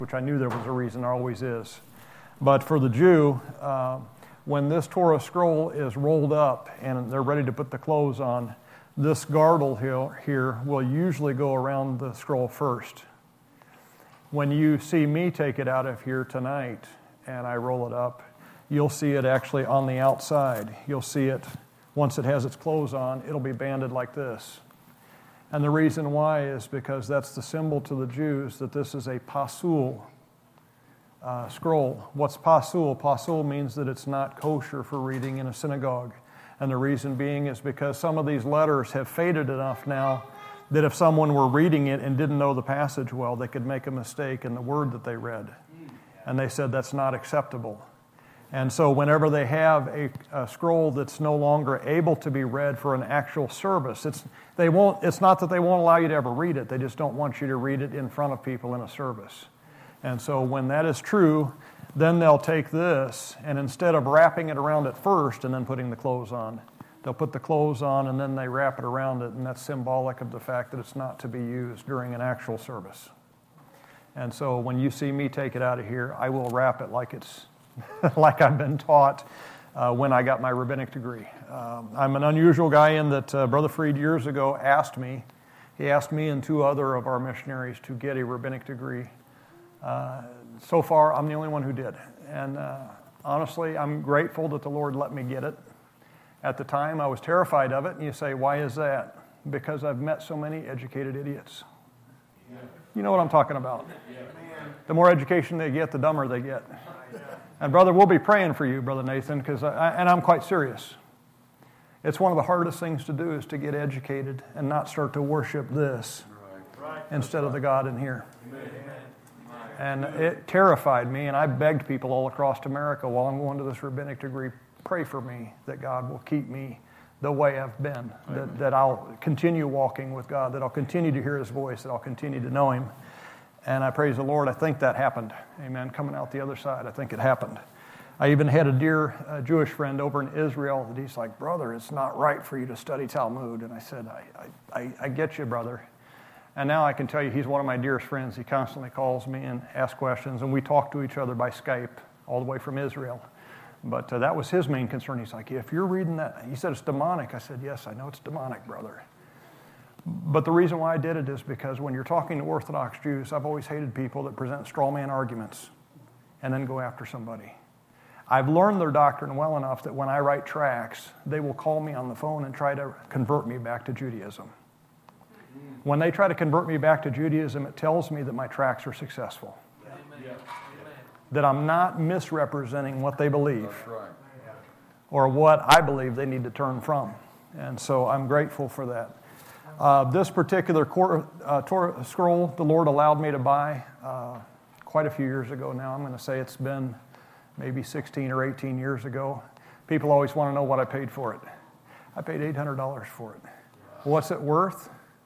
which I knew there was a reason, there always is. But for the Jew, when this Torah scroll is rolled up and they're ready to put the clothes on, this girdle here will usually go around the scroll first. When you see me take it out of here tonight and I roll it up, you'll see it actually on the outside. You'll see it, once it has its clothes on, it'll be banded like this. And the reason why is because that's the symbol to the Jews that this is a pasul scroll. What's pasul? Pasul means that it's not kosher for reading in a synagogue. And the reason being is because some of these letters have faded enough now that if someone were reading it and didn't know the passage well, they could make a mistake in the word that they read. And they said that's not acceptable. And so whenever they have a scroll that's no longer able to be read for an actual service, it's not that they won't allow you to ever read it, they just don't want you to read it in front of people in a service. And so when that is true, then they'll take this, and instead of wrapping it around it first and then putting the clothes on, they'll put the clothes on and then they wrap it around it, and that's symbolic of the fact that it's not to be used during an actual service. And so when you see me take it out of here, I will wrap it like it's like I've been taught when I got my rabbinic degree. I'm an unusual guy in that Brother Freed years ago asked me and two other of our missionaries to get a rabbinic degree. So far, I'm the only one who did. And honestly, I'm grateful that the Lord let me get it. At the time, I was terrified of it. And you say, why is that? Because I've met so many educated idiots. Yeah. You know what I'm talking about. Yeah. The more education they get, the dumber they get. And brother, we'll be praying for you, Brother Nathan, and I'm quite serious. It's one of the hardest things to do is to get educated and not start to worship this instead of the God in here. And it terrified me, and I begged people all across America while I'm going to this rabbinic degree, pray for me that God will keep me the way I've been, that I'll continue walking with God, that I'll continue to hear His voice, that I'll continue to know Him. And I praise the Lord, I think that happened. Amen. Coming out the other side, I think it happened. I even had a dear Jewish friend over in Israel that he's like, brother, it's not right for you to study Talmud. And I said, I get you, brother. And now I can tell you he's one of my dearest friends. He constantly calls me and asks questions, and we talk to each other by Skype all the way from Israel. But that was his main concern. He's like, if you're reading that, he said it's demonic. I said, yes, I know it's demonic, brother. But the reason why I did it is because when you're talking to Orthodox Jews, I've always hated people that present straw man arguments and then go after somebody. I've learned their doctrine well enough that when I write tracts, they will call me on the phone and try to convert me back to Judaism. When they try to convert me back to Judaism, it tells me that my tracts are successful. Amen. That I'm not misrepresenting what they believe or what I believe they need to turn from. And so I'm grateful for that. This particular Torah scroll, the Lord allowed me to buy quite a few years ago now. I'm going to say it's been maybe 16 or 18 years ago. People always want to know what I paid for it. I paid $800 for it. What's it worth?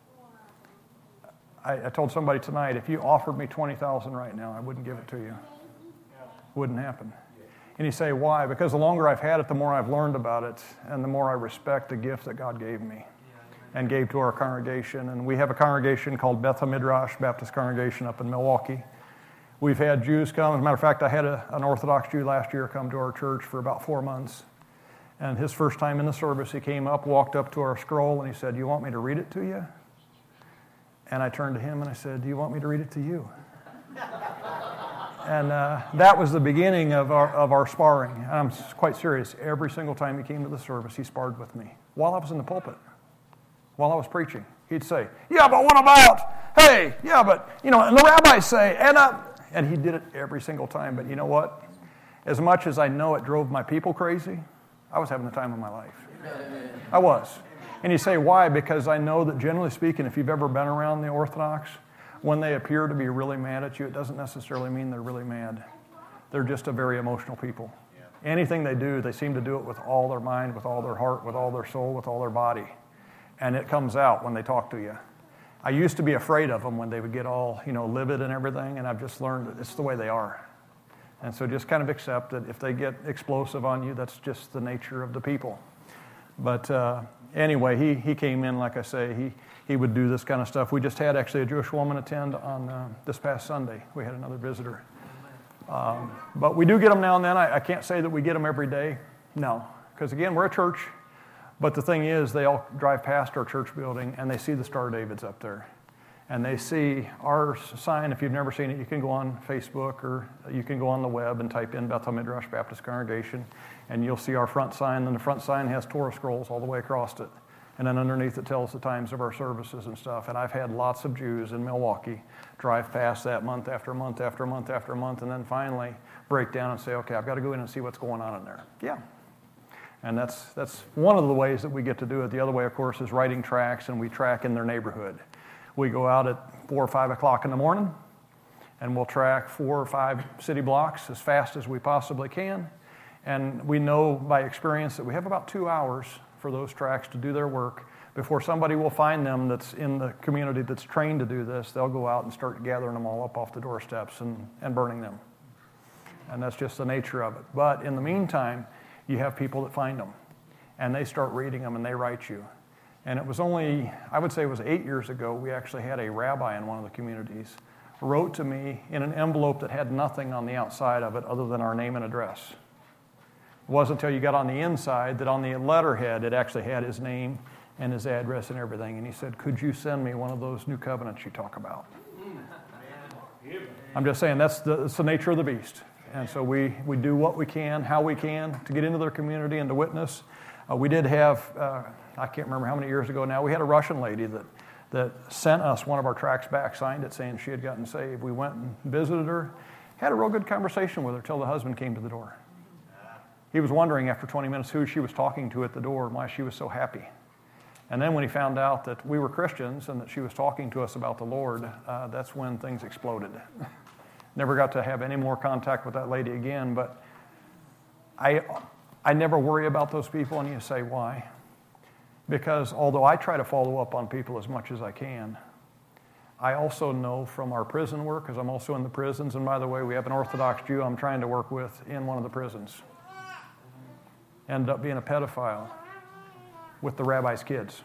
I told somebody tonight, if you offered me $20,000 right now, I wouldn't give it to you. Wouldn't happen. And you say, why? Because the longer I've had it, the more I've learned about it, and the more I respect the gift that God gave me and gave to our congregation. And we have a congregation called Beth HaMidrash Baptist Congregation up in Milwaukee. We've had Jews come. As a matter of fact, I had an Orthodox Jew last year come to our church for about 4 months. And his first time in the service, he came up, walked up to our scroll, and he said, you want me to read it to you? And I turned to him and I said, do you want me to read it to you? And that was the beginning of our sparring. And I'm quite serious. Every single time he came to the service, he sparred with me while I was in the pulpit, while I was preaching. He'd say, yeah, but what about, hey, yeah, but, and the rabbis say, and he did it every single time. But you know what? As much as I know it drove my people crazy, I was having the time of my life. I was. And you say, why? Because I know that generally speaking, if you've ever been around the Orthodox, when they appear to be really mad at you, it doesn't necessarily mean they're really mad. They're just a very emotional people. Yeah. Anything they do, they seem to do it with all their mind, with all their heart, with all their soul, with all their body. And it comes out when they talk to you. I used to be afraid of them when they would get all, livid and everything, and I've just learned that it's the way they are. And so just kind of accept that if they get explosive on you, that's just the nature of the people. But anyway, he came in, like I say, he would do this kind of stuff. We just had actually a Jewish woman attend on this past Sunday. We had another visitor. But we do get them now and then. I can't say that we get them every day. No, because again, we're a church. But the thing is, they all drive past our church building and they see the Star of David's up there. And they see our sign. If you've never seen it, you can go on Facebook or you can go on the web and type in Bethel Midrash Baptist Congregation, and you'll see our front sign. And the front sign has Torah scrolls all the way across it. And then underneath it tells the times of our services and stuff. And I've had lots of Jews in Milwaukee drive past that month after month after month after month, and then finally break down and say, okay, I've got to go in and see what's going on in there. Yeah. And that's one of the ways that we get to do it. The other way, of course, is writing tracts, and we track in their neighborhood. We go out at 4 or 5 o'clock in the morning, and we'll track 4 or 5 city blocks as fast as we possibly can. And we know by experience that we have about 2 hours for those tracts to do their work before somebody will find them that's in the community that's trained to do this. They'll go out and start gathering them all up off the doorsteps and burning them. And that's just the nature of it. But in the meantime, you have people that find them, and they start reading them, and they write you. And it was only, I would say it was 8 years ago, we actually had a rabbi in one of the communities wrote to me in an envelope that had nothing on the outside of it other than our name and address. It wasn't until you got on the inside that on the letterhead it actually had his name and his address and everything. And he said, could you send me one of those new covenants you talk about? I'm just saying that's the nature of the beast. And so we do what we can, how we can, to get into their community and to witness. We did have, I can't remember how many years ago now, we had a Russian lady that sent us one of our tracts back, signed it, saying she had gotten saved. We went and visited her, had a real good conversation with her till the husband came to the door. He was wondering after 20 minutes who she was talking to at the door and why she was so happy. And then when he found out that we were Christians and that she was talking to us about the Lord, that's when things exploded. Never got to have any more contact with that lady again, but I never worry about those people, and you say, why? Because although I try to follow up on people as much as I can, I also know from our prison work, because I'm also in the prisons, and by the way, we have an Orthodox Jew I'm trying to work with in one of the prisons. Ended up being a pedophile with the rabbi's kids.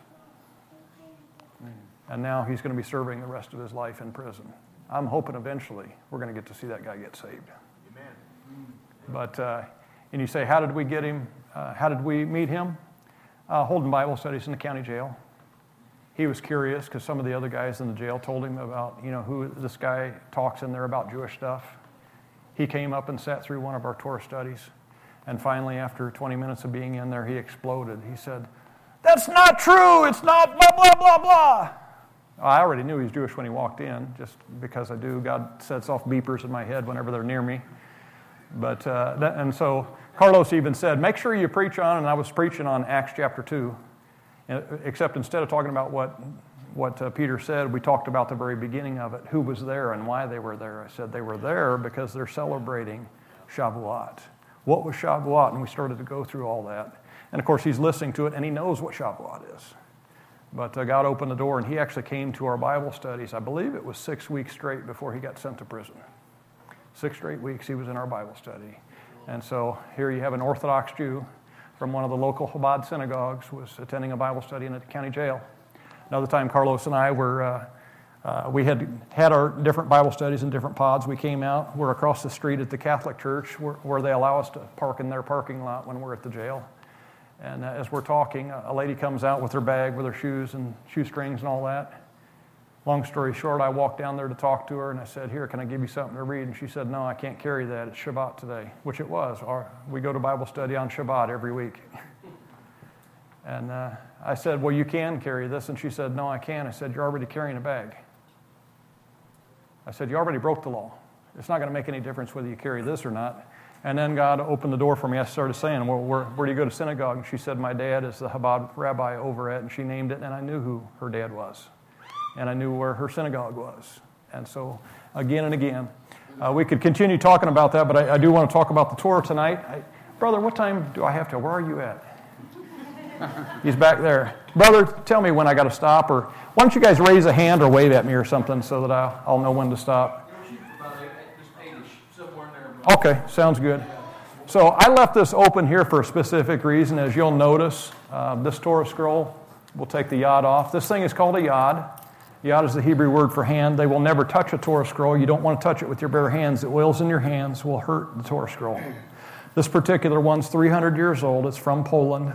And now he's going to be serving the rest of his life in prison. I'm hoping eventually we're going to get to see that guy get saved. Amen. But, and you say, how did we get him? How did we meet him? Holding Bible studies in the county jail. He was curious because some of the other guys in the jail told him about, who this guy talks in there about Jewish stuff. He came up and sat through one of our Torah studies. And finally, after 20 minutes of being in there, he exploded. He said, that's not true. It's not blah, blah, blah, blah. I already knew he was Jewish when he walked in, just because I do. God sets off beepers in my head whenever they're near me. But and so Carlos even said, make sure you preach on, and I was preaching on Acts chapter 2, except instead of talking about what Peter said, we talked about the very beginning of it, who was there and why they were there. I said they were there because they're celebrating Shavuot. What was Shavuot? And we started to go through all that. And of course, he's listening to it, and he knows what Shavuot is. But God opened the door, and he actually came to our Bible studies. I believe it was 6 weeks straight before he got sent to prison. 6 straight weeks he was in our Bible study. And so here you have an Orthodox Jew from one of the local Chabad synagogues was attending a Bible study in a county jail. Another time, Carlos and I we had our different Bible studies in different pods. We came out. We're across the street at the Catholic Church where they allow us to park in their parking lot when we're at the jail. And as we're talking, a lady comes out with her bag with her shoes and shoestrings and all that. Long story short, I walked down there to talk to her, and I said, here, can I give you something to read? And she said, no, I can't carry that. It's Shabbat today, which it was. We go to Bible study on Shabbat every week. And I said, well, you can carry this. And she said, no, I can't. I said, you're already carrying a bag. I said, you already broke the law. It's not going to make any difference whether you carry this or not. And then God opened the door for me. I started saying, well, where do you go to synagogue? And she said, my dad is the Chabad rabbi over at, and she named it, and I knew who her dad was. And I knew where her synagogue was. And so, again and again, we could continue talking about that, but I do want to talk about the Torah tonight. Brother, what time do I have to? Where are you at? He's back there. Brother, tell me when I got to stop, or why don't you guys raise a hand or wave at me or something so that I'll know when to stop. Okay, sounds good. So I left this open here for a specific reason. As you'll notice, this Torah scroll, we'll take the yod off. This thing is called a yod. Yod is the Hebrew word for hand. They will never touch a Torah scroll. You don't want to touch it with your bare hands. The oils in your hands will hurt the Torah scroll. This particular one's 300 years old. It's from Poland.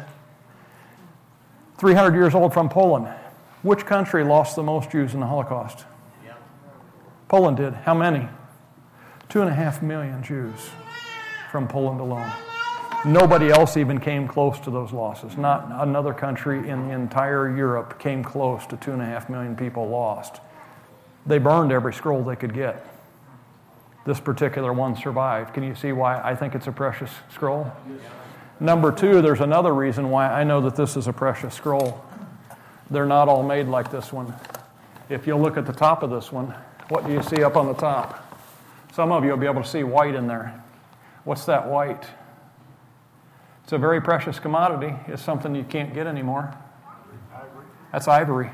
300 years old from Poland. Which country lost the most Jews in the Holocaust? Poland did. How many? 2.5 million Jews from Poland alone. Nobody else even came close to those losses. Not another country in the entire Europe came close to 2.5 million people lost. They burned every scroll they could get. This particular one survived. Can you see why I think it's a precious scroll? Number two, there's another reason why I know that this is a precious scroll. They're not all made like this one. If you look at the top of this one, what do you see up on the top? Some of you will be able to see white in there. What's that white? It's a very precious commodity. It's something you can't get anymore. Ivory. That's ivory.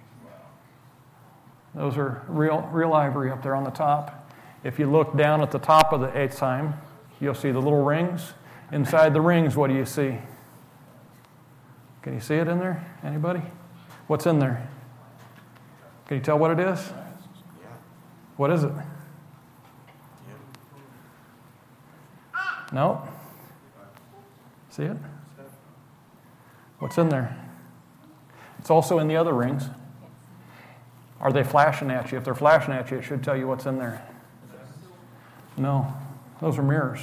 Those are real ivory up there on the top. If you look down at the top of the Eitzheim, you'll see the little rings. Inside the rings, what do you see? Can you see it in there? Anybody? What's in there? Can you tell what it is? What is it? No? See it? What's in there? It's also in the other rings. Are they flashing at you? If they're flashing at you, it should tell you what's in there. No. Those are mirrors.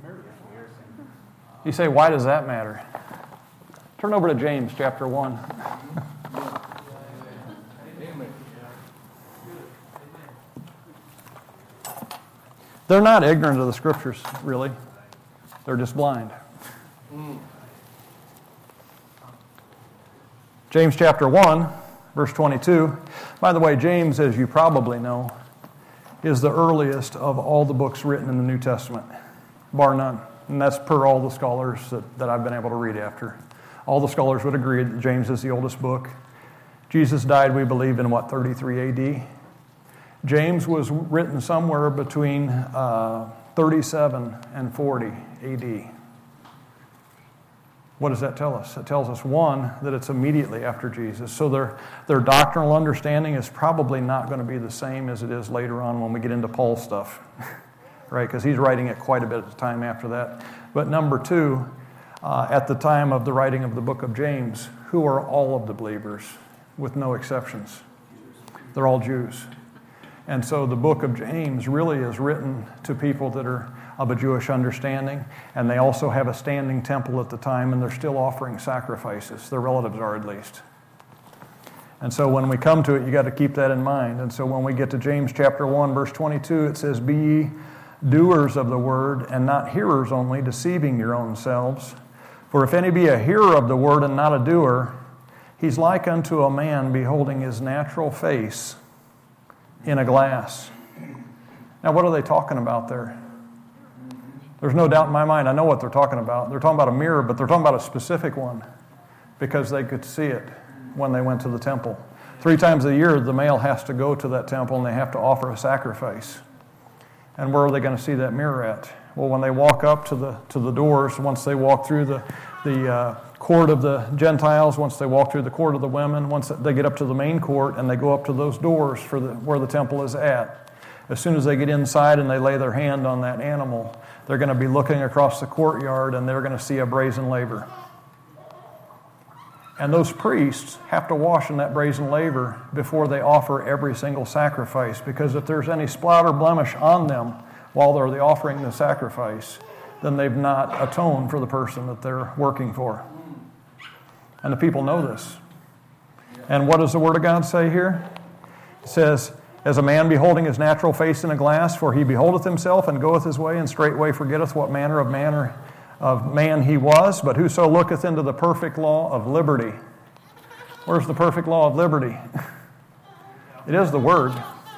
You say, why does that matter? Turn over to James chapter 1. They're not ignorant of the Scriptures, really. They're just blind. James chapter 1, verse 22. By the way, James, as you probably know, is the earliest of all the books written in the New Testament, bar none. And that's per all the scholars that I've been able to read after. All the scholars would agree that James is the oldest book. Jesus died, we believe, in 33 A.D.? James was written somewhere between 37 and 40 A.D. What does that tell us? It tells us, one, that it's immediately after Jesus. So their doctrinal understanding is probably not going to be the same as it is later on when we get into Paul's stuff, right? Because he's writing it quite a bit of time after that. But number two, at the time of the writing of the book of James, who are all of the believers, with no exceptions? They're all Jews. And so the book of James really is written to people that are of a Jewish understanding, and they also have a standing temple at the time, and they're still offering sacrifices. Their relatives are, at least. And so when we come to it, you got to keep that in mind. And so when we get to James chapter 1, verse 22, it says, "Be ye doers of the word, and not hearers only, deceiving your own selves. For if any be a hearer of the word and not a doer, he's like unto a man beholding his natural face in a glass." Now, what are they talking about there? There's no doubt in my mind, I know what they're talking about. They're talking about a mirror, but they're talking about a specific one because they could see it when they went to the temple. 3 times a year, the male has to go to that temple and they have to offer a sacrifice. And where are they going to see that mirror at? Well, when they walk up to the doors, once they walk through the court of the Gentiles, once they walk through the court of the women, once they get up to the main court and they go up to those doors for where the temple is at. As soon as they get inside and they lay their hand on that animal, they're going to be looking across the courtyard and they're going to see a brazen laver. And those priests have to wash in that brazen laver before they offer every single sacrifice, because if there's any spot or blemish on them while they're offering the sacrifice, then they've not atoned for the person that they're working for. And the people know this. And what does the Word of God say here? It says, "As a man beholding his natural face in a glass, for he beholdeth himself and goeth his way, and straightway forgetteth what manner of man he was. But whoso looketh into the perfect law of liberty." Where's the perfect law of liberty? It is the Word.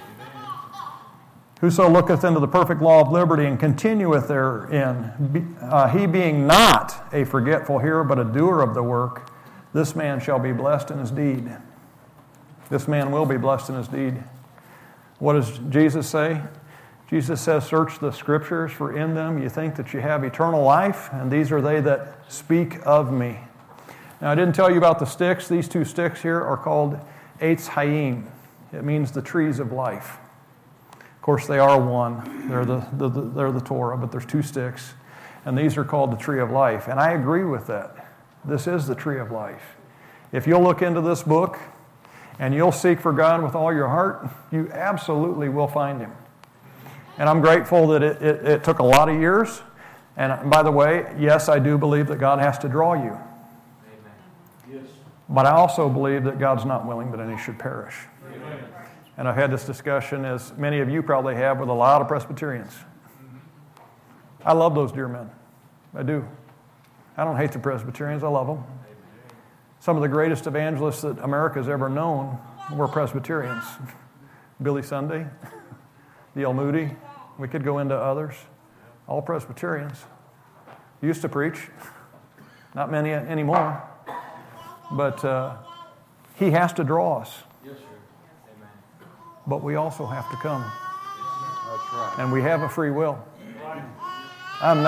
"Whoso looketh into the perfect law of liberty and continueth therein, he being not a forgetful hearer, but a doer of the work, this man shall be blessed in his deed." This man will be blessed in his deed. What does Jesus say? Jesus says, search the Scriptures, for in them you think that you have eternal life, and these are they that speak of me. Now, I didn't tell you about the sticks. These 2 sticks here are called Eitz Hayim. It means the trees of life. Of course, they are one. They're the Torah, but there's 2 sticks. And these are called the tree of life. And I agree with that. This is the tree of life. If you'll look into this book and you'll seek for God with all your heart, you absolutely will find Him. And I'm grateful that it took a lot of years. And by the way, yes, I do believe that God has to draw you. Amen. But I also believe that God's not willing that any should perish. Amen. And I've had this discussion, as many of you probably have, with a lot of Presbyterians. I love those dear men. I do. I don't hate the Presbyterians. I love them. Some of the greatest evangelists that America's ever known were Presbyterians. Billy Sunday, D.L. Moody. We could go into others. All Presbyterians. Used to preach. Not many anymore. But he has to draw us. Yes, sir. Amen. But we also have to come. That's right. And we have a free will. I'm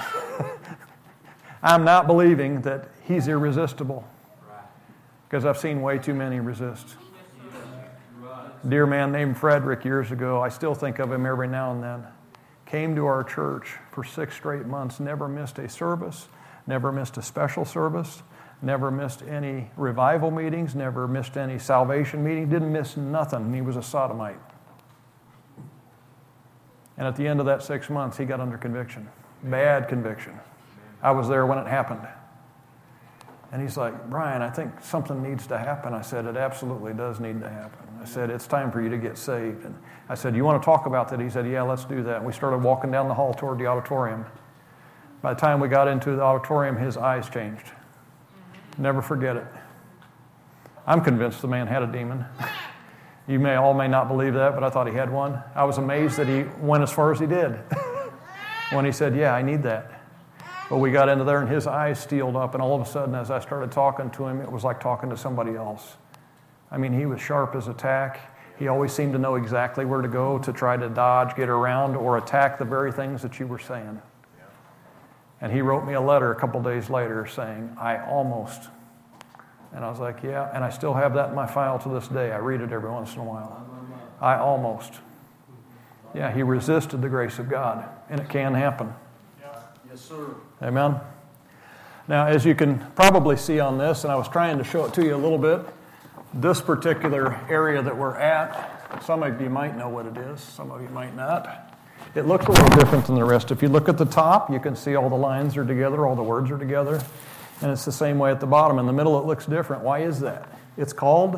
not believing that he's irresistible, because I've seen way too many resist. A dear man named Frederick years ago, I still think of him every now and then, came to our church for 6 straight months, never missed a service, never missed a special service, never missed any revival meetings, never missed any salvation meeting, didn't miss nothing. He was a sodomite. And at the end of that 6 months, he got under conviction. Bad conviction. I was there when it happened. And he's like, Brian, I think something needs to happen. I said, it absolutely does need to happen. I said, it's time for you to get saved. And I said, you want to talk about that? He said, yeah, let's do that. And we started walking down the hall toward the auditorium. By the time we got into the auditorium, his eyes changed. Never forget it. I'm convinced the man had a demon. You may not believe that, but I thought he had one. I was amazed that he went as far as he did when he said, yeah, I need that. But we got into there and his eyes steeled up, and all of a sudden as I started talking to him, it was like talking to somebody else. I mean, he was sharp as a tack. He always seemed to know exactly where to go to try to dodge, get around, or attack the very things that you were saying. And he wrote me a letter a couple days later saying, I almost. And I was like, yeah, and I still have that in my file to this day. I read it every once in a while. I almost. Yeah, he resisted the grace of God, and it can happen. Yes, sir. Amen. Now, as you can probably see on this, and I was trying to show it to you a little bit, this particular area that we're at, some of you might know what it is, some of you might not. It looks a little different than the rest. If you look at the top, you can see all the lines are together, all the words are together, and it's the same way at the bottom. In the middle, it looks different. Why is that? It's called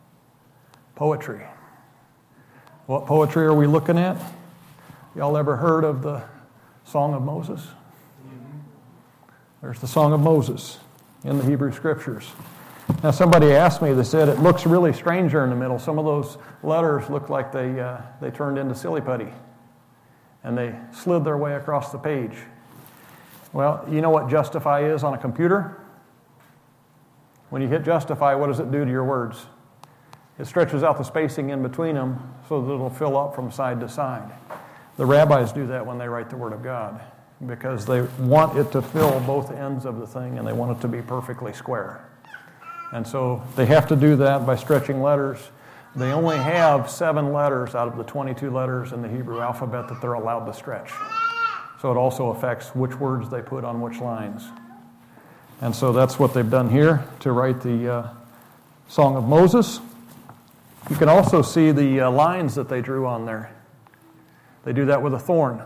poetry. What poetry are we looking at? Y'all ever heard of the Song of Moses? There's the Song of Moses in the Hebrew Scriptures. Now, somebody asked me, they said, it looks really strange there in the middle. Some of those letters look like they turned into silly putty, and they slid their way across the page. Well, you know what justify is on a computer? When you hit justify, what does it do to your words? It stretches out the spacing in between them so that it'll fill up from side to side. The rabbis do that when they write the Word of God, because they want it to fill both ends of the thing, and they want it to be perfectly square. And so they have to do that by stretching letters. They only have 7 letters out of the 22 letters in the Hebrew alphabet that they're allowed to stretch. So it also affects which words they put on which lines. And so that's what they've done here to write the Song of Moses. You can also see the lines that they drew on there. They do that with a thorn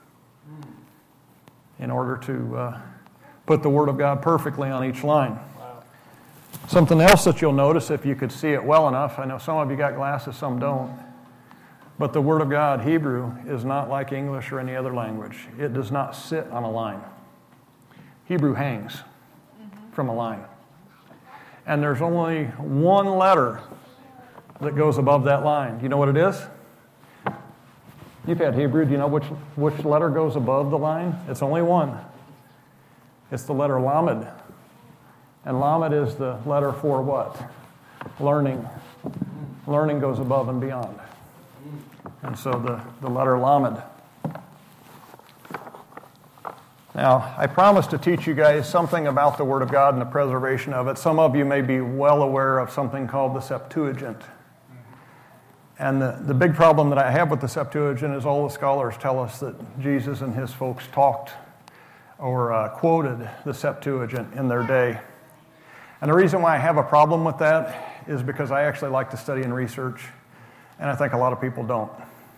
in order to put the Word of God perfectly on each line. Wow. Something else that you'll notice, if you could see it well enough, I know some of you got glasses, some don't, but the Word of God, Hebrew, is not like English or any other language. It does not sit on a line. Hebrew hangs from a line. And there's only one letter that goes above that line. Do you know what it is? You've had Hebrew. Do you know which letter goes above the line? It's only one. It's the letter Lamed. And Lamed is the letter for what? Learning. Learning goes above and beyond. And so the letter Lamed. Now, I promised to teach you guys something about the Word of God and the preservation of it. Some of you may be well aware of something called the Septuagint. And the big problem that I have with the Septuagint is all the scholars tell us that Jesus and his folks talked or quoted the Septuagint in their day. And the reason why I have a problem with that is because I actually like to study and research, and I think a lot of people don't.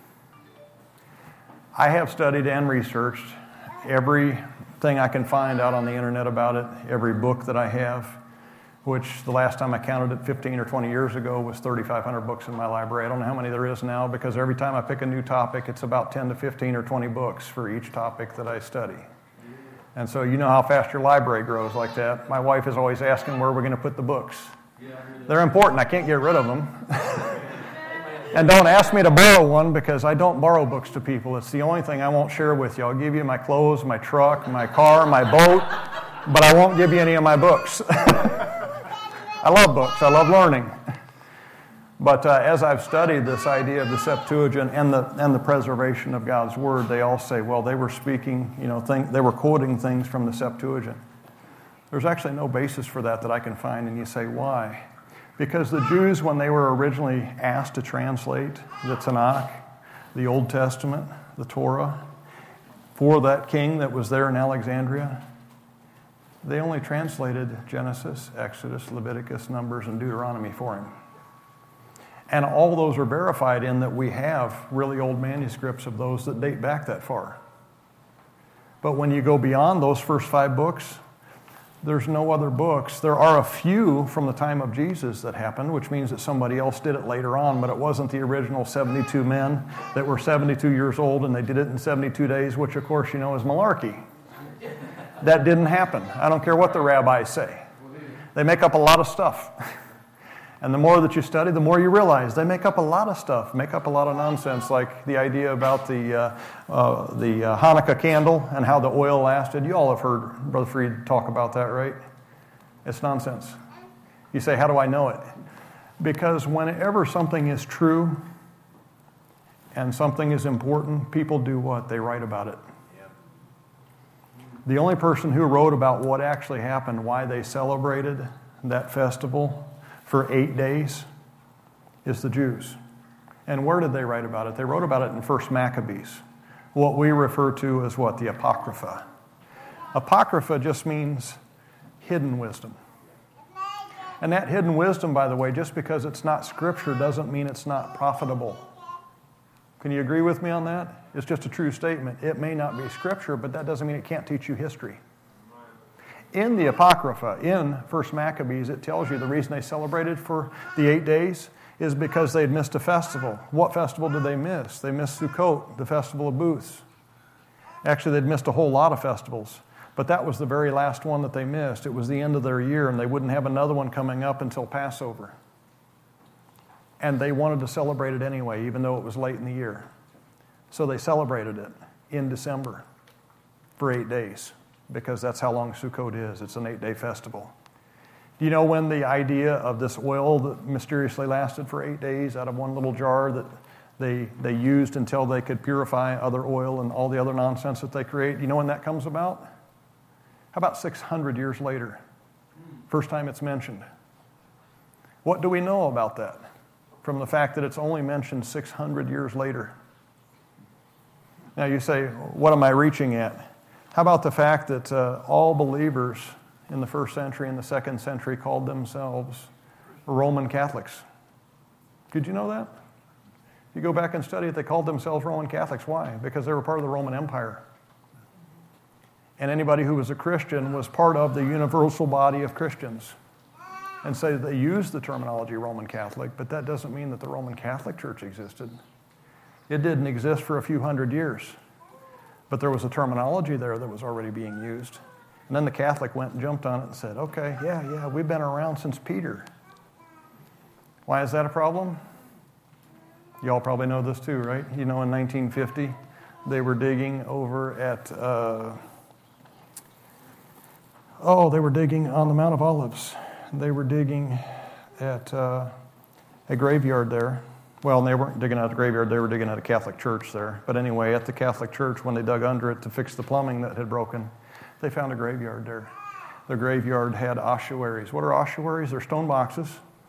I have studied and researched everything I can find out on the internet about it, every book that I have, which the last time I counted it 15 or 20 years ago was 3,500 books in my library. I don't know how many there is now because every time I pick a new topic, it's about 10 to 15 or 20 books for each topic that I study. And so you know how fast your library grows like that. My wife is always asking where we're going to put the books. They're important. I can't get rid of them. And don't ask me to borrow one because I don't borrow books to people. It's the only thing I won't share with you. I'll give you my clothes, my truck, my car, my boat, but I won't give you any of my books. I love books. I love learning. But as I've studied this idea of the Septuagint and the preservation of God's Word, they all say, well, they were speaking, they were quoting things from the Septuagint. There's actually no basis for that I can find, and you say, why? Because the Jews, when they were originally asked to translate the Tanakh, the Old Testament, the Torah, for that king that was there in Alexandria, they only translated Genesis, Exodus, Leviticus, Numbers, and Deuteronomy for him. And all those are verified in that we have really old manuscripts of those that date back that far. But when you go beyond those first 5 books, there's no other books. There are a few from the time of Jesus that happened, which means that somebody else did it later on, but it wasn't the original 72 men that were 72 years old and they did it in 72 days, which of course you know is malarkey. That didn't happen. I don't care what the rabbis say. They make up a lot of stuff. And the more that you study, the more you realize they make up a lot of stuff, make up a lot of nonsense, like the idea about the Hanukkah candle and how the oil lasted. You all have heard Brother Fried talk about that, right? It's nonsense. You say, how do I know it? Because whenever something is true and something is important, people do what? They write about it. The only person who wrote about what actually happened, why they celebrated that festival for 8 days, is the Jews. And where did they write about it? They wrote about it in 1 Maccabees, what we refer to as what? The Apocrypha. Apocrypha just means hidden wisdom. And that hidden wisdom, by the way, just because it's not Scripture doesn't mean it's not profitable. Can you agree with me on that? It's just a true statement. It may not be Scripture, but that doesn't mean it can't teach you history. In the Apocrypha, in 1 Maccabees, it tells you the reason they celebrated for the 8 days is because they'd missed a festival. What festival did they miss? They missed Sukkot, the festival of booths. Actually, they'd missed a whole lot of festivals, but that was the very last one that they missed. It was the end of their year, and they wouldn't have another one coming up until Passover. And they wanted to celebrate it anyway, even though it was late in the year. So they celebrated it in December for 8 days. Because that's how long Sukkot is. It's an 8-day festival. Do you know when the idea of this oil that mysteriously lasted for 8 days out of one little jar that they used until they could purify other oil and all the other nonsense that they create, do you know when that comes about? How about 600 years later? First time it's mentioned. What do we know about that from the fact that it's only mentioned 600 years later? Now you say, what am I reaching at? How about the fact that all believers in the first century and the second century called themselves Roman Catholics? Did you know that? If you go back and study it, they called themselves Roman Catholics. Why? Because they were part of the Roman Empire. And anybody who was a Christian was part of the universal body of Christians. And so they used the terminology Roman Catholic, but that doesn't mean that the Roman Catholic Church existed. It didn't exist for a few hundred years. But there was a terminology there that was already being used. And then the Catholic went and jumped on it and said, okay, yeah, we've been around since Peter. Why is that a problem? You all probably know this too, right? You know, in 1950, they were digging over at, they were digging on the Mount of Olives. They were digging at a graveyard there Well, they weren't digging out the graveyard, they were digging out a Catholic church there. But anyway, at the Catholic church, when they dug under it to fix the plumbing that had broken, they found a graveyard there. The graveyard had ossuaries. What are ossuaries? They're stone boxes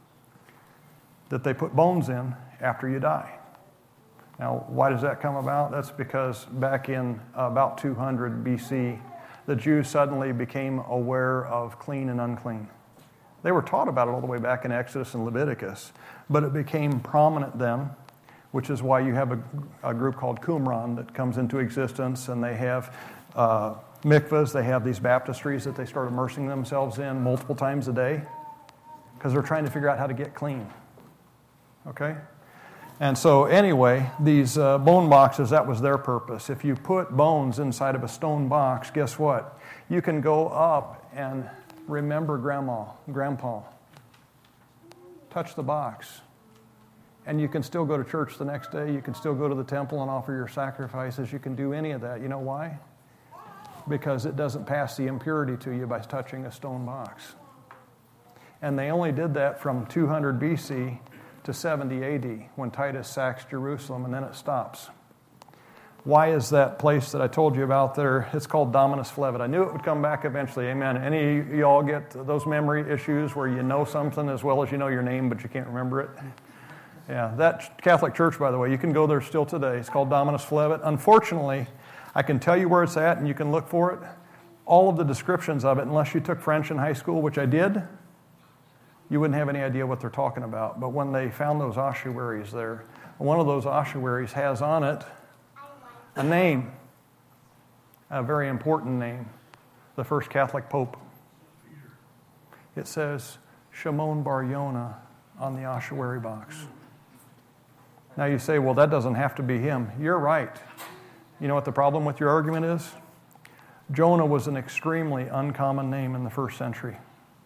that they put bones in after you die. Now, why does that come about? That's because back in about 200 BC, the Jews suddenly became aware of clean and unclean. They were taught about it all the way back in Exodus and Leviticus, but it became prominent then, which is why you have a group called Qumran that comes into existence, and they have mikvahs, they have these baptistries that they start immersing themselves in multiple times a day because they're trying to figure out how to get clean. Okay? And so anyway, these bone boxes, that was their purpose. If you put bones inside of a stone box, guess what? You can go up and remember Grandma, Grandpa. Touch the box. And you can still go to church the next day. You can still go to the temple and offer your sacrifices. You can do any of that. You know why? Because it doesn't pass the impurity to you by touching a stone box. And they only did that from 200 BC to 70 AD when Titus sacks Jerusalem, and then it stops. Why is that place that I told you about there? It's called Dominus Flevit. I knew it would come back eventually. Amen. Any of y'all get those memory issues where you know something as well as you know your name, but you can't remember it? Yeah, that Catholic church, by the way, you can go there still today. It's called Dominus Flevit. Unfortunately, I can tell you where it's at, and you can look for it. All of the descriptions of it, unless you took French in high school, which I did, you wouldn't have any idea what they're talking about. But when they found those ossuaries there, one of those ossuaries has on it a name, a very important name, the first Catholic Pope. It says Shimon Bar Yonah on the ossuary box. Now you say, well, that doesn't have to be him. You're right. You know what the problem with your argument is? Jonah was an extremely uncommon name in the first century.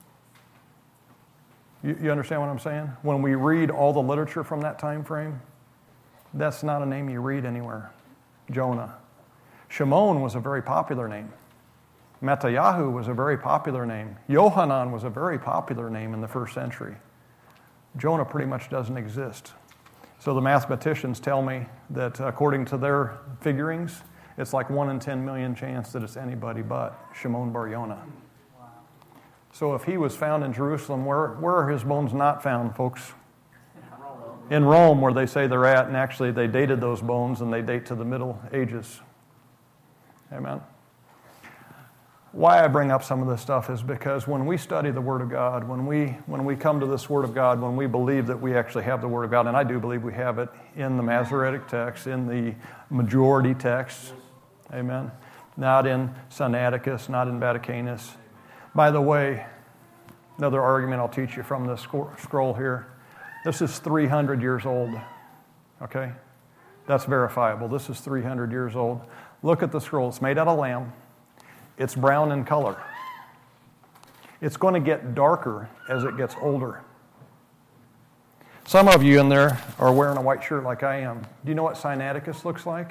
You understand what I'm saying? When we read all the literature from that time frame, that's not a name you read anywhere. Jonah. Shimon was a very popular name. Matayahu was a very popular name. Yohanan was a very popular name in the first century. Jonah pretty much doesn't exist. So the mathematicians tell me that according to their figurings, it's like 1 in 10 million chance that it's anybody but Shimon Bar Yonah. So if he was found in Jerusalem, where are his bones not found, folks? In Rome, where they say they're at, and actually they dated those bones, and they date to the Middle Ages. Amen? Why I bring up some of this stuff is because when we study the Word of God, when we come to this Word of God, when we believe that we actually have the Word of God, and I do believe we have it in the Masoretic text, in the majority text, amen? Not in Sinaiticus, not in Vaticanus. By the way, another argument I'll teach you from this scroll here. This is 300 years old, okay? That's verifiable. This is 300 years old. Look at the scroll. It's made out of lamb. It's brown in color. It's going to get darker as it gets older. Some of you in there are wearing a white shirt like I am. Do you know what Sinaiticus looks like?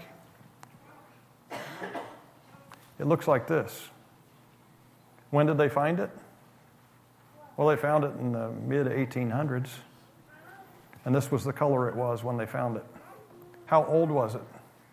It looks like this. When did they find it? Well, they found it in the mid-1800s. And this was the color it was when they found it. How old was it?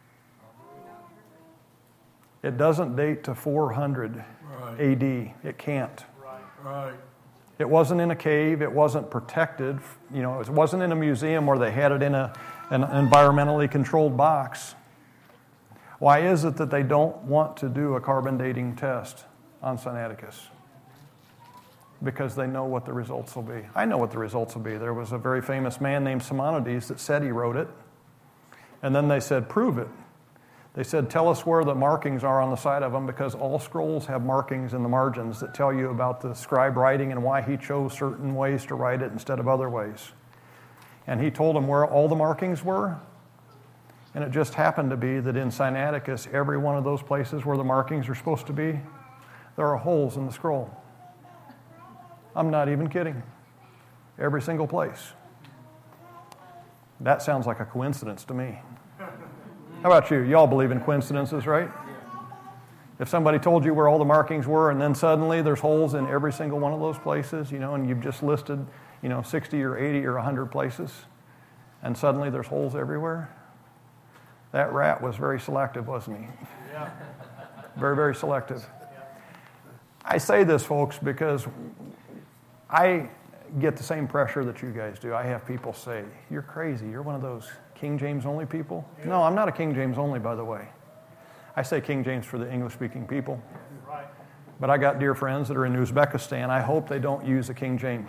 It doesn't date to 400 AD. It can't. Right. It wasn't in a cave. It wasn't protected. You know, it wasn't in a museum where they had it in an environmentally controlled box. Why is it that they don't want to do a carbon dating test on Sinaiticus? Because they know what the results will be. I know what the results will be. There was a very famous man named Simonides that said he wrote it. And then they said, prove it. They said, tell us where the markings are on the side of them, because all scrolls have markings in the margins that tell you about the scribe writing and why he chose certain ways to write it instead of other ways. And he told them where all the markings were. And it just happened to be that in Sinaiticus, every one of those places where the markings are supposed to be, there are holes in the scroll. I'm not even kidding. Every single place. That sounds like a coincidence to me. How about you? Y'all believe in coincidences, right? If somebody told you where all the markings were and then suddenly there's holes in every single one of those places, you know, and you've just listed, 60 or 80 or 100 places, and suddenly there's holes everywhere. That rat was very selective, wasn't he? Yeah. Very, very selective. I say this, folks, because I get the same pressure that you guys do. I have people say, you're crazy. You're one of those King James only people. Yeah. No, I'm not a King James only, by the way. I say King James for the English-speaking people. Right. But I got dear friends that are in Uzbekistan. I hope they don't use the King James.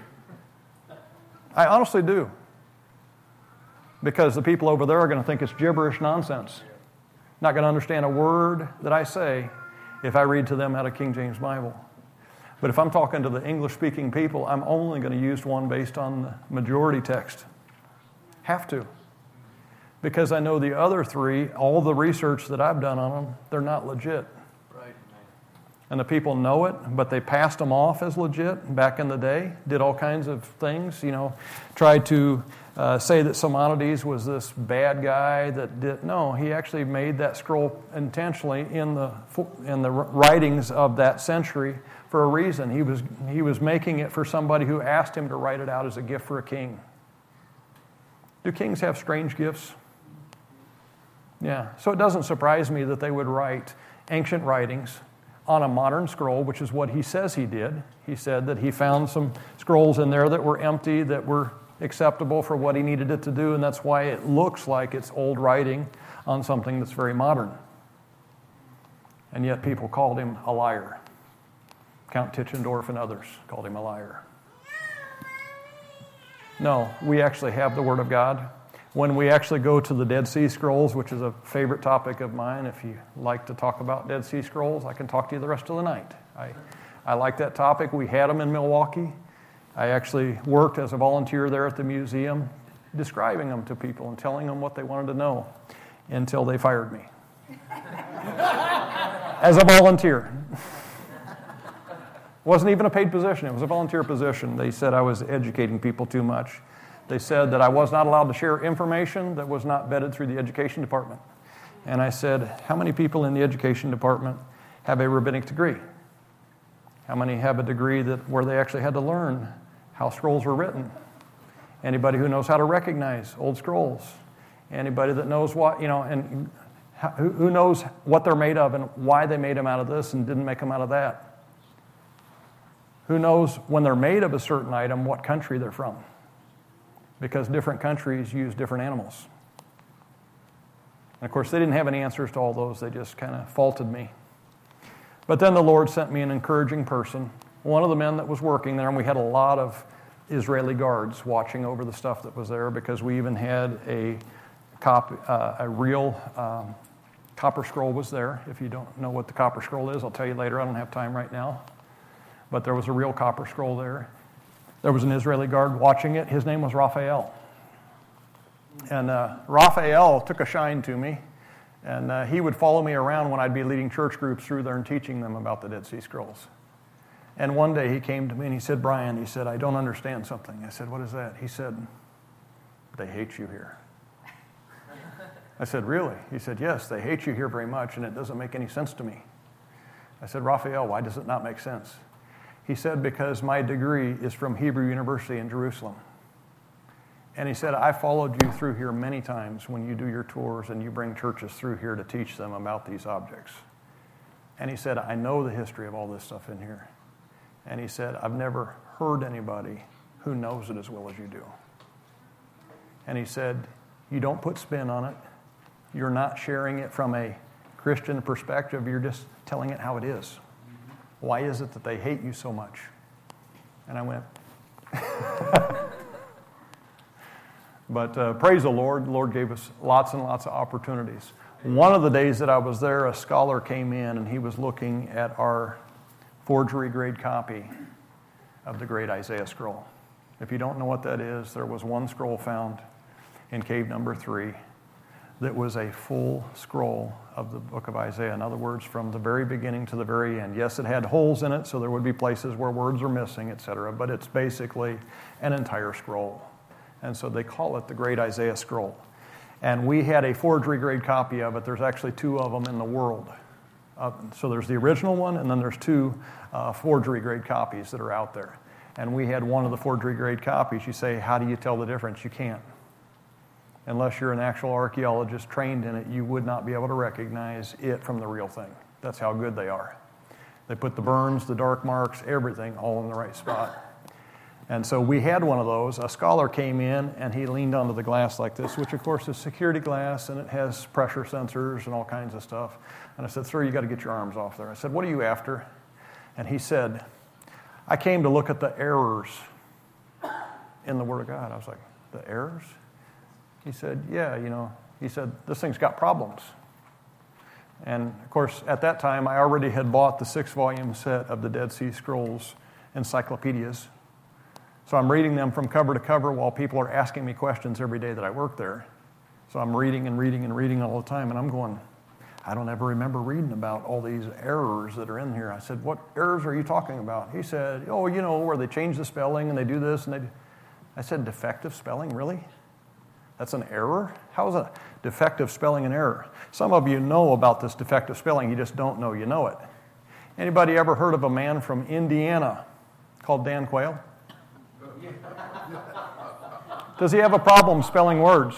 I honestly do. Because the people over there are going to think it's gibberish nonsense. Not going to understand a word that I say if I read to them out of King James Bible. But if I'm talking to the English-speaking people, I'm only going to use one based on the majority text. Have to. Because I know the other three, all the research that I've done on them, they're not legit. Right. And the people know it, but they passed them off as legit back in the day, did all kinds of things, tried to say that Simonides was this bad guy that did. No, he actually made that scroll intentionally in the writings of that century for a reason. He was making it for somebody who asked him to write it out as a gift for a king. Do kings have strange gifts? Yeah. So it doesn't surprise me that they would write ancient writings on a modern scroll, which is what he says he did. He said that he found some scrolls in there that were empty, that were acceptable for what he needed it to do, and that's why it looks like it's old writing on something that's very modern. And yet people called him a liar. Count Tischendorf and others called him a liar. No, we actually have the Word of God. When we actually go to the Dead Sea Scrolls, which is a favorite topic of mine, if you like to talk about Dead Sea Scrolls, I can talk to you the rest of the night. I like that topic. We had them in Milwaukee. I actually worked as a volunteer there at the museum, describing them to people and telling them what they wanted to know until they fired me. As a volunteer. Wasn't even a paid position. It was a volunteer position. They said I was educating people too much. They said that I was not allowed to share information that was not vetted through the education department. And I said, how many people in the education department have a rabbinic degree? How many have a degree where they actually had to learn how scrolls were written? Anybody who knows how to recognize old scrolls? Anybody that knows what, and who knows what they're made of and why they made them out of this and didn't make them out of that? Who knows when they're made of a certain item, what country they're from? Because different countries use different animals. And of course, they didn't have any answers to all those. They just kind of faulted me. But then the Lord sent me an encouraging person, one of the men that was working there, and we had a lot of Israeli guards watching over the stuff that was there because we even had a real copper scroll was there. If you don't know what the copper scroll is, I'll tell you later. I don't have time right now. But there was a real copper scroll there. There was an Israeli guard watching it. His name was Raphael. And Raphael took a shine to me. And he would follow me around when I'd be leading church groups through there and teaching them about the Dead Sea Scrolls. And one day he came to me and he said, Brian, he said, I don't understand something. I said, what is that? He said, they hate you here. I said, really? He said, yes, they hate you here very much and it doesn't make any sense to me. I said, Raphael, why does it not make sense? He said, because my degree is from Hebrew University in Jerusalem. And he said, I followed you through here many times when you do your tours and you bring churches through here to teach them about these objects. And he said, I know the history of all this stuff in here. And he said, I've never heard anybody who knows it as well as you do. And he said, you don't put spin on it. You're not sharing it from a Christian perspective. You're just telling it how it is. Why is it that they hate you so much? And I went, but praise the Lord. The Lord gave us lots and lots of opportunities. One of the days that I was there, a scholar came in and he was looking at our forgery grade copy of the Great Isaiah Scroll. If you don't know what that is, there was one scroll found in cave number 3 that was a full scroll of the book of Isaiah. In other words, from the very beginning to the very end. Yes, it had holes in it, so there would be places where words are missing, etc., but it's basically an entire scroll. And so they call it the Great Isaiah Scroll. And we had a forgery grade copy of it. There's actually 2 of them in the world. So there's the original one, and then there's 2 forgery grade copies that are out there. And we had one of the forgery grade copies. You say, how do you tell the difference? You can't. unless you're an actual archaeologist trained in it, you would not be able to recognize it from the real thing. That's how good they are. They put the burns, the dark marks, everything all in the right spot. And so we had one of those. A scholar came in, and he leaned onto the glass like this, which, of course, is security glass, and it has pressure sensors and all kinds of stuff. And I said, "Sir, you got to get your arms off there." I said, "What are you after?" And he said, "I came to look at the errors in the Word of God." I was like, "The errors?" He said, "Yeah, he said, this thing's got problems." And, of course, at that time, I already had bought the 6-volume set of the Dead Sea Scrolls encyclopedias. So I'm reading them from cover to cover while people are asking me questions every day that I work there. So I'm reading and reading and reading all the time, and I'm going, I don't ever remember reading about all these errors that are in here. I said, "What errors are you talking about?" He said, "Oh, where they change the spelling and they do this and they do." I said, "Defective spelling, really? That's an error? How is a defective spelling an error?" Some of you know about this defective spelling, you just don't know you know it. Anybody ever heard of a man from Indiana called Dan Quayle? Does he have a problem spelling words?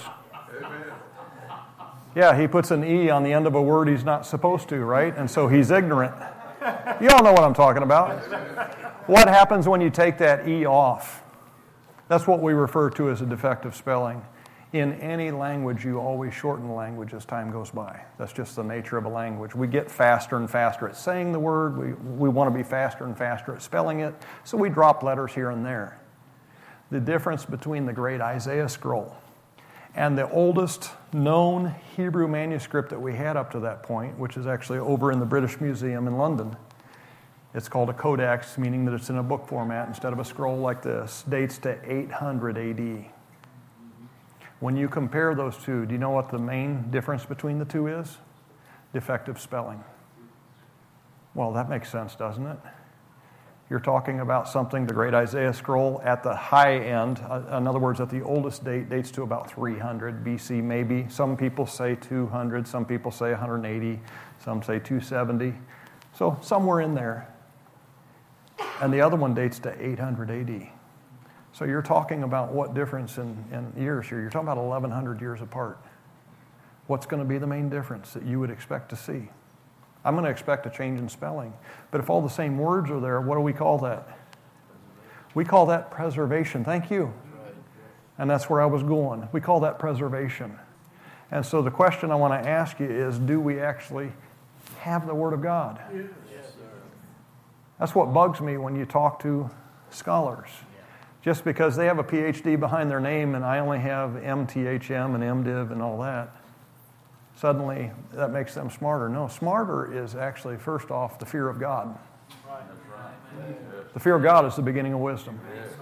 Yeah, he puts an E on the end of a word he's not supposed to, right? And so he's ignorant. You all know what I'm talking about. What happens when you take that E off? That's what we refer to as a defective spelling. In any language, you always shorten the language as time goes by. That's just the nature of a language. We get faster and faster at saying the word. We want to be faster and faster at spelling it, so we drop letters here and there. The difference between the great Isaiah scroll and the oldest known Hebrew manuscript that we had up to that point, which is actually over in the British Museum in London. It's called a codex, meaning that it's in a book format instead of a scroll like this, dates to 800 AD. When you compare those two, do you know what the main difference between the two is? Defective spelling. Well, that makes sense, doesn't it? You're talking about something, the great Isaiah scroll, at the high end, in other words, at the oldest date, dates to about 300 BC maybe. Some people say 200, some people say 180, some say 270. So somewhere in there. And the other one dates to 800 AD. So you're talking about what difference in years here? You're talking about 1,100 years apart. What's going to be the main difference that you would expect to see? I'm going to expect a change in spelling. But if all the same words are there, what do we call that? We call that preservation. Thank you. And that's where I was going. We call that preservation. And so the question I want to ask you is, do we actually have the Word of God? Yes, sir. That's what bugs me when you talk to scholars. Just because they have a PhD behind their name and I only have MTHM and MDiv and all that, suddenly that makes them smarter. No, smarter is actually, first off, the fear of God. The fear of God is the beginning of wisdom.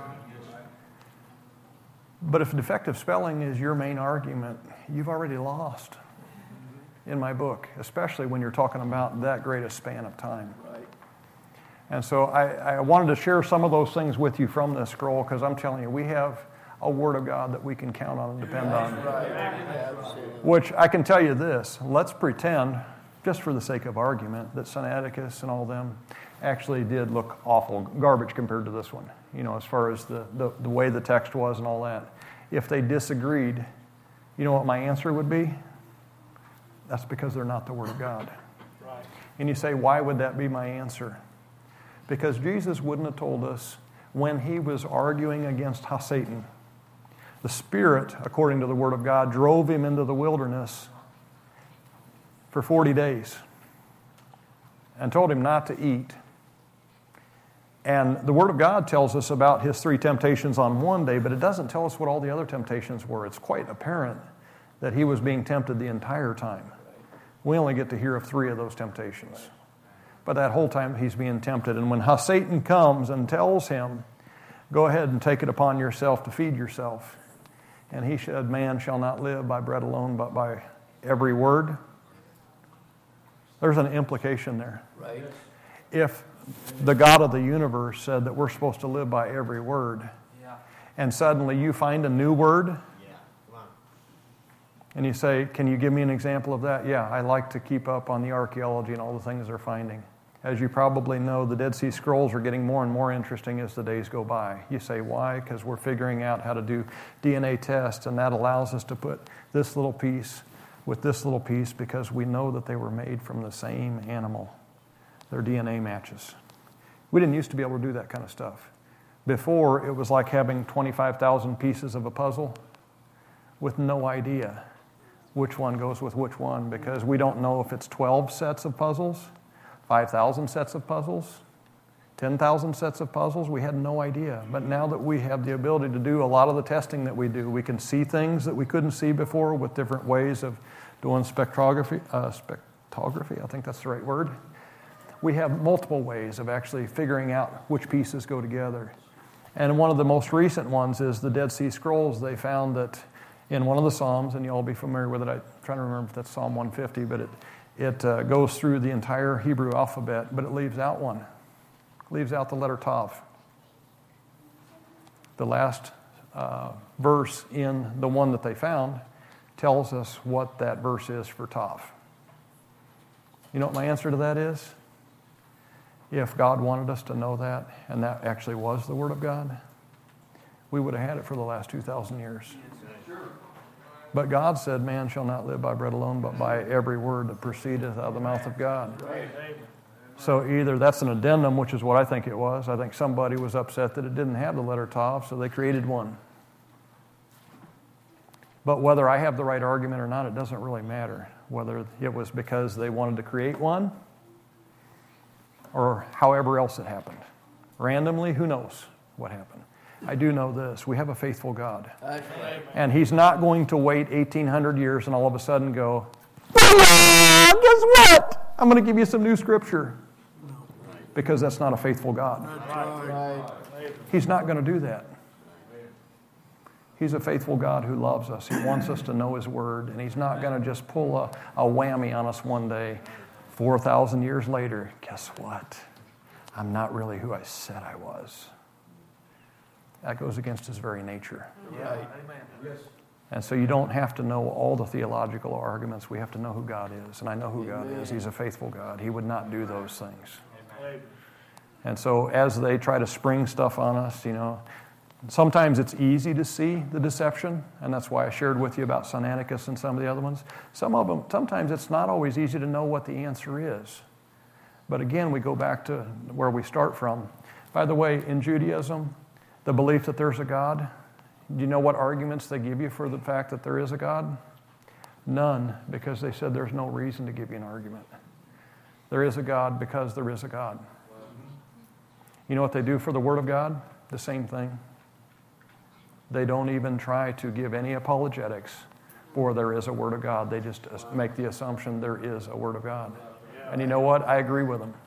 But if defective spelling is your main argument, you've already lost in my book, especially when you're talking about that great a span of time. And so I wanted to share some of those things with you from this scroll, because I'm telling you, we have a Word of God that we can count on and depend on. Which I can tell you this, let's pretend, just for the sake of argument, that Sinaiticus and all them actually did look awful garbage compared to this one, as far as the way the text was and all that. If they disagreed, you know what my answer would be? That's because they're not the Word of God. Right. And you say, why would that be my answer? Because Jesus wouldn't have told us when he was arguing against Satan. The Spirit, according to the Word of God, drove him into the wilderness for 40 days and told him not to eat. And the Word of God tells us about his 3 temptations on one day, but it doesn't tell us what all the other temptations were. It's quite apparent that he was being tempted the entire time. We only get to hear of 3 of those temptations. But that whole time he's being tempted. And when Satan comes and tells him, go ahead and take it upon yourself to feed yourself. And he said, man shall not live by bread alone, but by every word. There's an implication there. Right. If the God of the universe said that we're supposed to live by every word, and suddenly you find a new word, and you say, can you give me an example of that? Yeah, I like to keep up on the archaeology and all the things they're finding. As you probably know, the Dead Sea Scrolls are getting more and more interesting as the days go by. You say, why? Because we're figuring out how to do DNA tests, and that allows us to put this little piece with this little piece because we know that they were made from the same animal. Their DNA matches. We didn't used to be able to do that kind of stuff. Before, it was like having 25,000 pieces of a puzzle with no idea which one goes with which one, because we don't know if it's 12 sets of puzzles, 5,000 sets of puzzles, 10,000 sets of puzzles. We had no idea. But now that we have the ability to do a lot of the testing that we do, we can see things that we couldn't see before with different ways of doing spectrography, I think that's the right word. We have multiple ways of actually figuring out which pieces go together. And one of the most recent ones is the Dead Sea Scrolls. They found that in one of the Psalms, and you'll all be familiar with it, I'm trying to remember if that's Psalm 150, but it goes through the entire Hebrew alphabet, but it leaves out one. It leaves out the letter Tav. The last verse in the one that they found tells us what that verse is for Tav. You know what my answer to that is? If God wanted us to know that, and that actually was the Word of God, we would have had it for the last 2,000 years. But God said, man shall not live by bread alone, but by every word that proceedeth out of the mouth of God. So either that's an addendum, which is what I think it was. I think somebody was upset that it didn't have the letter Tav, so they created one. But whether I have the right argument or not, it doesn't really matter. Whether it was because they wanted to create one, or however else it happened. Randomly, who knows what happened. I do know this. We have a faithful God. And He's not going to wait 1,800 years and all of a sudden go, guess what? I'm going to give you some new scripture. Because that's not a faithful God. He's not going to do that. He's a faithful God who loves us. He wants us to know His Word. And He's not going to just pull a whammy on us one day. 4,000 years later, guess what? I'm not really who I said I was. That goes against His very nature. Right. And so you don't have to know all the theological arguments. We have to know who God is. And I know who God is. He's a faithful God. He would not do those things. And so as they try to spring stuff on us, sometimes it's easy to see the deception, and that's why I shared with you about Sinaiticus and some of the other ones. Sometimes it's not always easy to know what the answer is. But again, we go back to where we start from. By the way, in Judaism, the belief that there's a God, do you know what arguments they give you for the fact that there is a God? None, because they said there's no reason to give you an argument. There is a God because there is a God. You know what they do for the Word of God? The same thing. They don't even try to give any apologetics for there is a Word of God. They just make the assumption there is a Word of God. And you know what? I agree with them.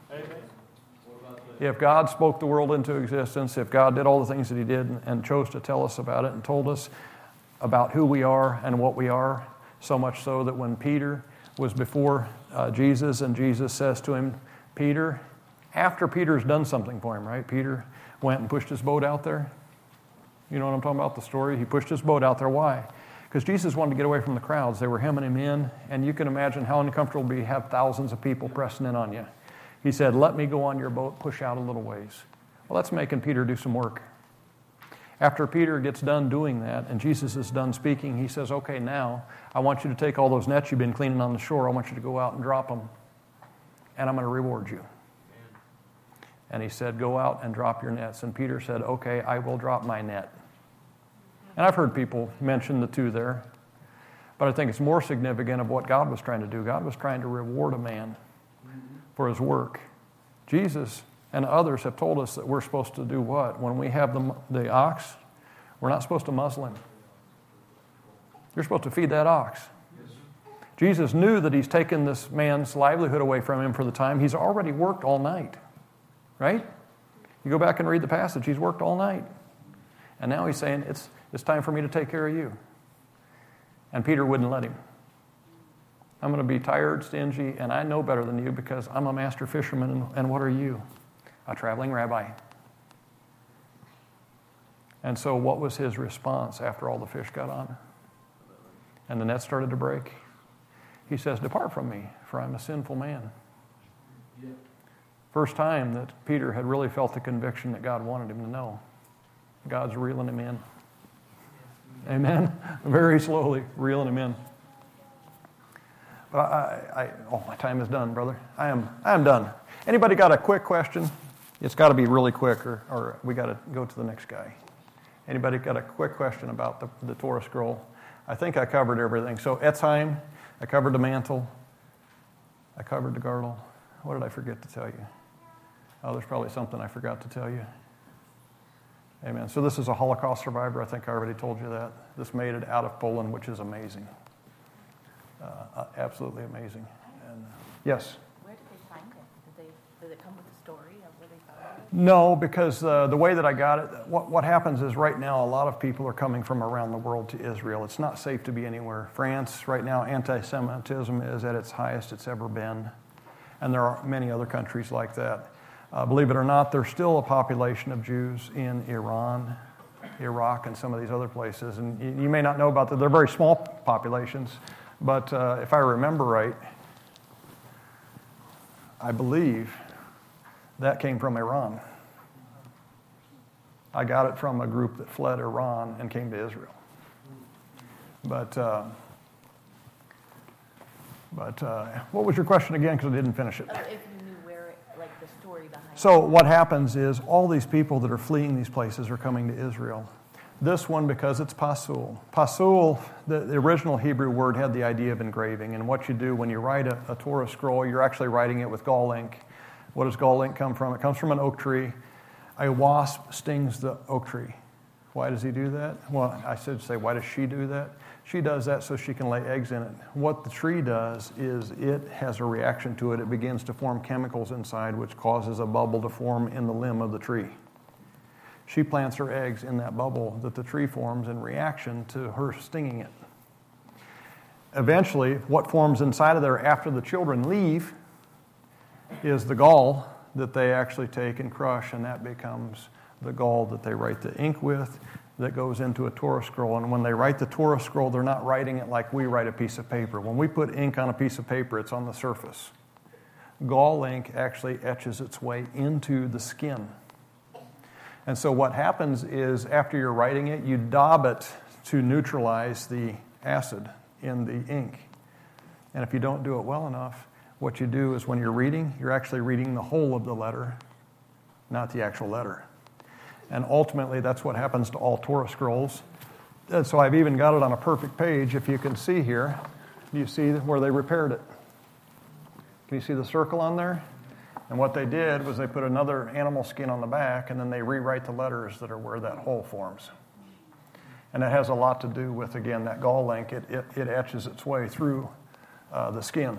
If God spoke the world into existence, if God did all the things that He did and chose to tell us about it and told us about who we are and what we are, so much so that when Peter was before Jesus and Jesus says to him, Peter, after Peter's done something for him, right? Peter went and pushed his boat out there. You know what I'm talking about, the story? He pushed his boat out there. Why? Because Jesus wanted to get away from the crowds. They were hemming him in, and you can imagine how uncomfortable it would be to have thousands of people pressing in on you. He said, let me go on your boat, push out a little ways. Well, that's making Peter do some work. After Peter gets done doing that, and Jesus is done speaking, He says, okay, now I want you to take all those nets you've been cleaning on the shore. I want you to go out and drop them, and I'm going to reward you. And He said, go out and drop your nets. And Peter said, okay, I will drop my net. And I've heard people mention the two there. But I think it's more significant of what God was trying to do. God was trying to reward a man for his work. Jesus and others have told us that we're supposed to do what? When we have the ox, we're not supposed to muzzle him. You're supposed to feed that ox. Jesus knew that He's taken this man's livelihood away from him for the time. He's already worked all night. Right? You go back and read the passage. He's worked all night. And now He's saying, it's time for me to take care of you. And Peter wouldn't let him. I'm going to be tired, stingy, and I know better than you because I'm a master fisherman, and what are you? A traveling rabbi. And so what was his response after all the fish got on? And the net started to break. He says, depart from me, for I'm a sinful man. First time that Peter had really felt the conviction that God wanted him to know. God's reeling him in. Amen? Very slowly reeling him in. But my time is done, brother. I am done. Anybody got a quick question? It's got to be really quick, or we got to go to the next guy. Anybody got a quick question about the Torah scroll? I think I covered everything. So Etzheim, I covered the mantle. I covered the girdle. What did I forget to tell you? Oh, there's probably something I forgot to tell you. Amen. So this is a Holocaust survivor. I think I already told you that. This made it out of Poland, which is amazing. Absolutely amazing. And, yes? Where did they find it? Did it come with a story of where they found it? No, because the way that I got it, what happens is right now a lot of people are coming from around the world to Israel. It's not safe to be anywhere. France, right now, anti-Semitism is at its highest it's ever been. And there are many other countries like that. Believe it or not, there's still a population of Jews in Iran, Iraq, and some of these other places. And you may not know about that. They're very small populations. But if I remember right, I believe that came from Iran. I got it from a group that fled Iran and came to Israel. But what was your question again? Because I didn't finish it. If you knew where, like the story behind it. So what happens is all these people that are fleeing these places are coming to Israel. This one, because it's pasul. Pasul, the original Hebrew word, had the idea of engraving. And what you do when you write a Torah scroll, you're actually writing it with gall ink. What does gall ink come from? It comes from an oak tree. A wasp stings the oak tree. Why does he do that? Well, I should say, why does she do that? She does that so she can lay eggs in it. What the tree does is it has a reaction to it. It begins to form chemicals inside, which causes a bubble to form in the limb of the tree. She plants her eggs in that bubble that the tree forms in reaction to her stinging it. Eventually, what forms inside of there after the children leave is the gall that they actually take and crush, and that becomes the gall that they write the ink with that goes into a Torah scroll. And when they write the Torah scroll, they're not writing it like we write a piece of paper. When we put ink on a piece of paper, it's on the surface. Gall ink actually etches its way into the skin. And so what happens is after you're writing it, you daub it to neutralize the acid in the ink. And if you don't do it well enough, what you do is when you're reading, you're actually reading the whole of the letter, not the actual letter. And ultimately, that's what happens to all Torah scrolls. And so I've even got it on a perfect page. If you can see here, you see where they repaired it. Can you see the circle on there? And what they did was they put another animal skin on the back, and then they rewrite the letters that are where that hole forms. And it has a lot to do with, again, that gall ink. It etches its way through the skin.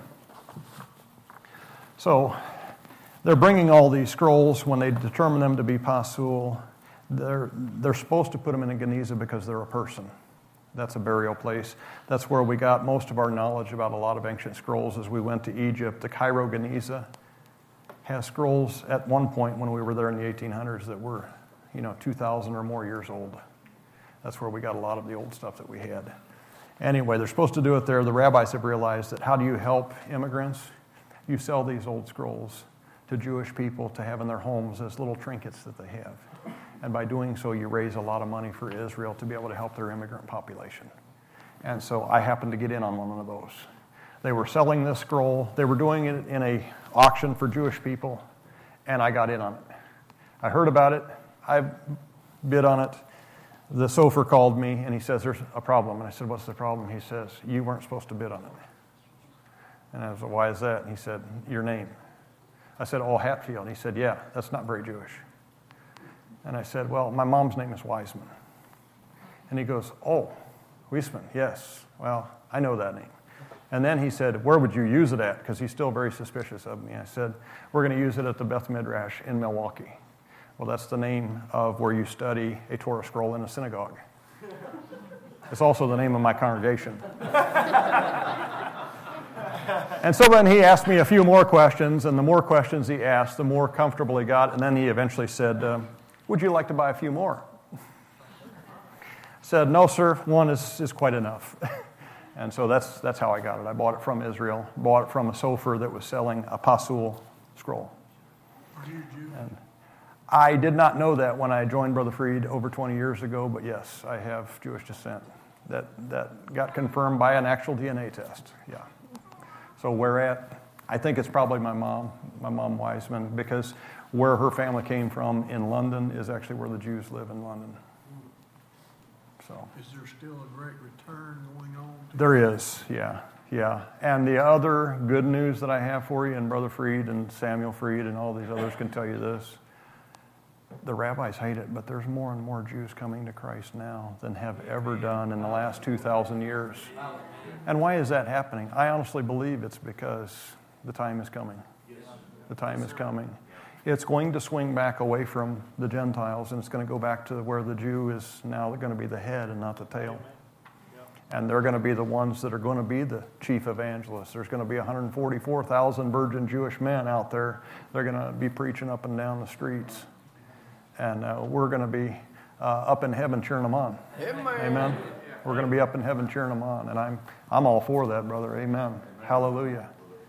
So they're bringing all these scrolls. When they determine them to be pasul, they're supposed to put them in a geniza because they're a person. That's a burial place. That's where we got most of our knowledge about a lot of ancient scrolls as we went to Egypt. The Cairo Geniza has scrolls at one point when we were there in the 1800s that were, 2,000 or more years old. That's where we got a lot of the old stuff that we had. Anyway, they're supposed to do it there. The rabbis have realized that how do you help immigrants? You sell these old scrolls to Jewish people to have in their homes as little trinkets that they have. And by doing so, you raise a lot of money for Israel to be able to help their immigrant population. And so I happened to get in on one of those. They were selling this scroll. They were doing it in an auction for Jewish people, and I got in on it. I heard about it. I bid on it. The sofer called me, and he says, there's a problem. And I said, what's the problem? He says, you weren't supposed to bid on it. And I said, why is that? And he said, your name. I said, oh, Hatfield. He said, yeah, that's not very Jewish. And I said, well, my mom's name is Wiseman. And he goes, oh, Wiseman, yes. Well, I know that name. And then he said, where would you use it at? Because he's still very suspicious of me. I said, we're going to use it at the Beth Midrash in Milwaukee. Well, that's the name of where you study a Torah scroll in a synagogue. It's also the name of my congregation. And so then he asked me a few more questions, and the more questions he asked, the more comfortable he got. And then he eventually said, would you like to buy a few more? I said, no, sir, one is quite enough. And so that's how I got it. I bought it from Israel, bought it from a sofer that was selling a pasul scroll. And I did not know that when I joined Brother Freed over 20 years ago, but yes, I have Jewish descent. That got confirmed by an actual DNA test, yeah. So where at? I think it's probably my mom Wiseman, because where her family came from in London is actually where the Jews live in London. So. Is there still a great return going on? There is, yeah. And the other good news that I have for you, and Brother Freed and Samuel Freed and all these others can tell you this, the rabbis hate it, but there's more and more Jews coming to Christ now than have ever done in the last 2,000 years. And why is that happening? I honestly believe it's because the time is coming. The time is coming. It's going to swing back away from the Gentiles, and it's going to go back to where the Jew is now going to be the head and not the tail. And they're going to be the ones that are going to be the chief evangelists. There's going to be 144,000 virgin Jewish men out there. They're going to be preaching up and down the streets. And we're going to be up in heaven cheering them on. Amen. We're going to be up in heaven cheering them on. And I'm all for that, brother. Amen. Hallelujah.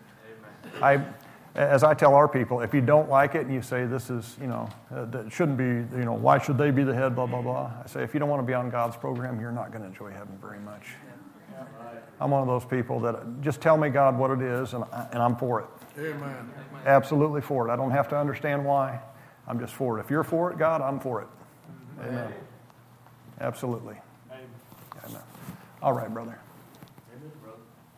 As I tell our people, if you don't like it and you say this is, that shouldn't be, why should they be the head, blah, blah, blah. I say, if you don't want to be on God's program, you're not going to enjoy heaven very much. I'm one of those people that just tell me, God, what it is, and I'm for it. Amen. Absolutely for it. I don't have to understand why. I'm just for it. If you're for it, God, I'm for it. Amen. Absolutely. Amen. All right, brother. Amen, brother.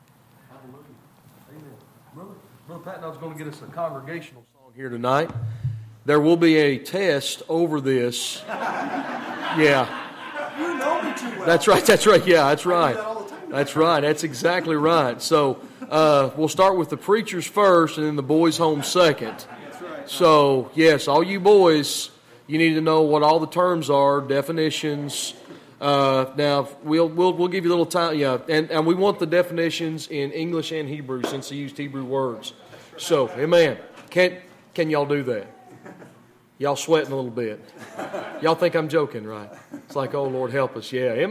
Hallelujah. Amen. Brother Patton's going to get us a congregational song here tonight. There will be a test over this. Yeah. You know me too well. That's right. Yeah, that's right. That's right. That's exactly right. So we'll start with the preachers first and then the boys home second. So, yes, all you boys, you need to know what all the terms are, definitions. Now, we'll give you a little time, yeah, and we want the definitions in English and Hebrew since they used Hebrew words. So, amen. Can y'all do that? Y'all sweating a little bit. Y'all think I'm joking, right? It's like, oh, Lord, help us. Yeah, amen.